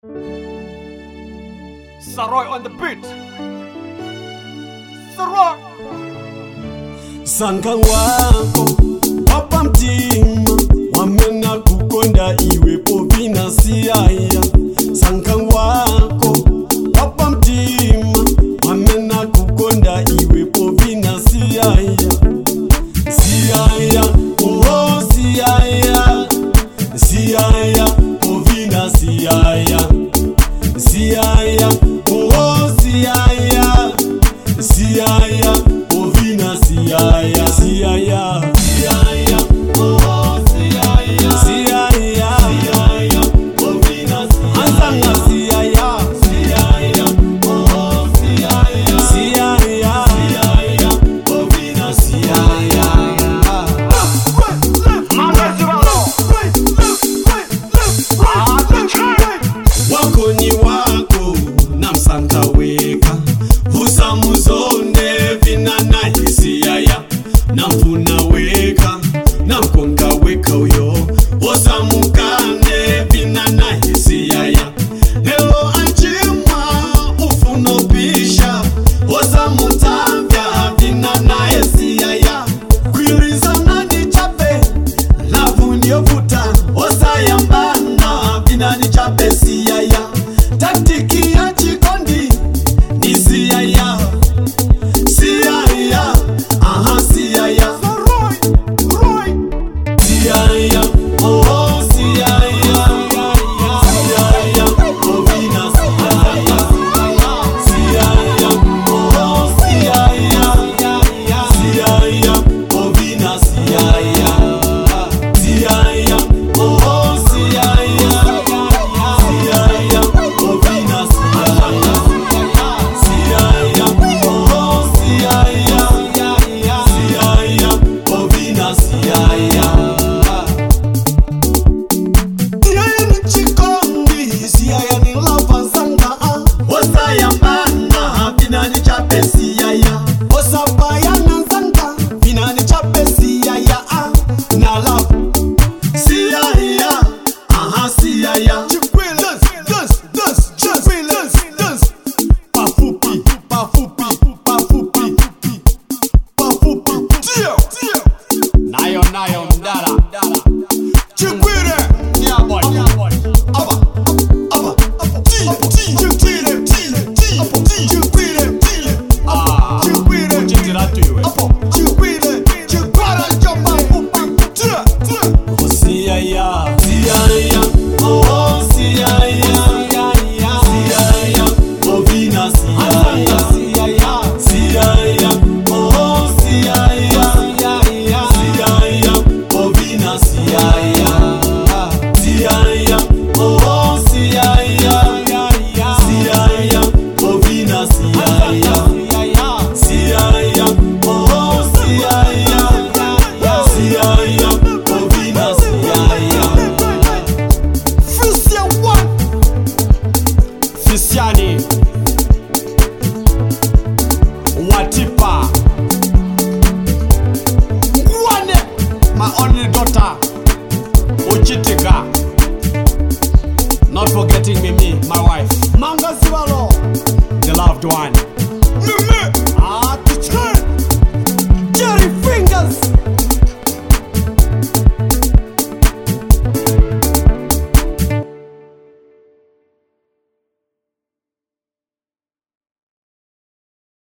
Saroy on the beat. Saroy. Sanga wako wapa mtima wamena kukonda iwepo vina siaya. Sanga wako wapa mtima wamena kukonda iwepo vina siaya. Siaya, oh siaya. Siaya, oh vina siaya. Siaya, oh siaya. Siaya, oh vina siaya. Siaya, siaya, oh siaya. Siaya, siaya, oh vina siaya. Ansanga siaya. Siaya, oh siaya. Siaya, siaya, oh vina siaya. Wako ni wako na msanga weka vusa muzonde vina na hisiaya na mfuna weka na mkonga weka uyo vosa mukane vina na hisiaya lelo anjima ufuno pisha vosa mutabya vina na hisiaya kwiriza nani chape lavu nyovuta vosa yambana vina ni chape siaya taktiki ya chikondi ni siaya. Siaya, aha siaya. Siaya, oh siaya. Siaya, oh vina siaya. Siaya, oh siaya. Siaya, oh vina siaya. Siaya, oh siaya. Siaya, oh vina siaya. Siaya, oh siaya. Siaya, oh vina siaya. Siaya ni chikondi, siaya ni lava zanga. Osa ya mana, vina ni chape siaya. Osa baya na zanga, vina ni chape siaya. Na love, siaya, aha siaya. Pafupi, pafupi, pafupi, pafupi. Nayo mdala. Chikwire, boy. Aba. Chikwire. Chitira tuwe. Chikwara jomba. Siaya, siaya, oh siaya. Siaya, oh vina siaya. Siaya, oh siaya. Siaya, oh vina siaya. Siaya, oh siaya. Siaya, oh vina siaya. Siaya, oh siaya. Siaya, oh vina siaya. Fisiani Watipa Ngwane, my only daughter Uchitika. Not forgetting Mimi, my wife, Manga Sivalo, the loved one.